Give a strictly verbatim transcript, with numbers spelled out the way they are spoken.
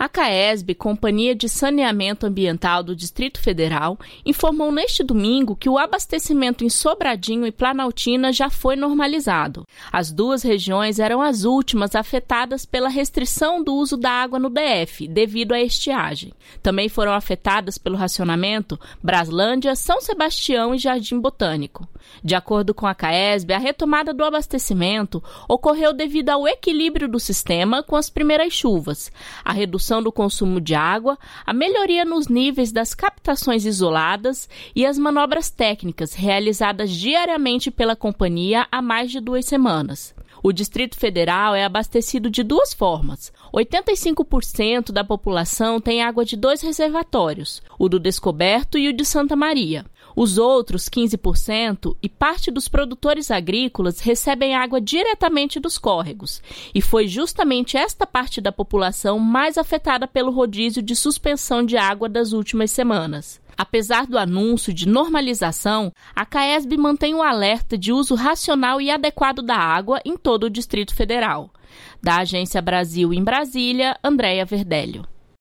A CAESB, Companhia de Saneamento Ambiental do Distrito Federal, informou neste domingo que o abastecimento em Sobradinho e Planaltina já foi normalizado. As duas regiões eram as últimas afetadas pela restrição do uso da água no D F, devido à estiagem. Também foram afetadas pelo racionamento Braslândia, São Sebastião e Jardim Botânico. De acordo com a CAESB, a retomada do abastecimento ocorreu devido ao equilíbrio do sistema com as primeiras chuvas, a redução do consumo de água, a melhoria nos níveis das captações isoladas e as manobras técnicas realizadas diariamente pela companhia há mais de duas semanas. O Distrito Federal é abastecido de duas formas. oitenta e cinco por cento da população tem água de dois reservatórios, o do Descoberto e o de Santa Maria. Os outros quinze por cento e parte dos produtores agrícolas recebem água diretamente dos córregos, e foi justamente esta parte da população mais afetada pelo rodízio de suspensão de água das últimas semanas. Apesar do anúncio de normalização, a CAESB mantém um alerta de uso racional e adequado da água em todo o Distrito Federal. Da Agência Brasil em Brasília, Andréia Verdelho.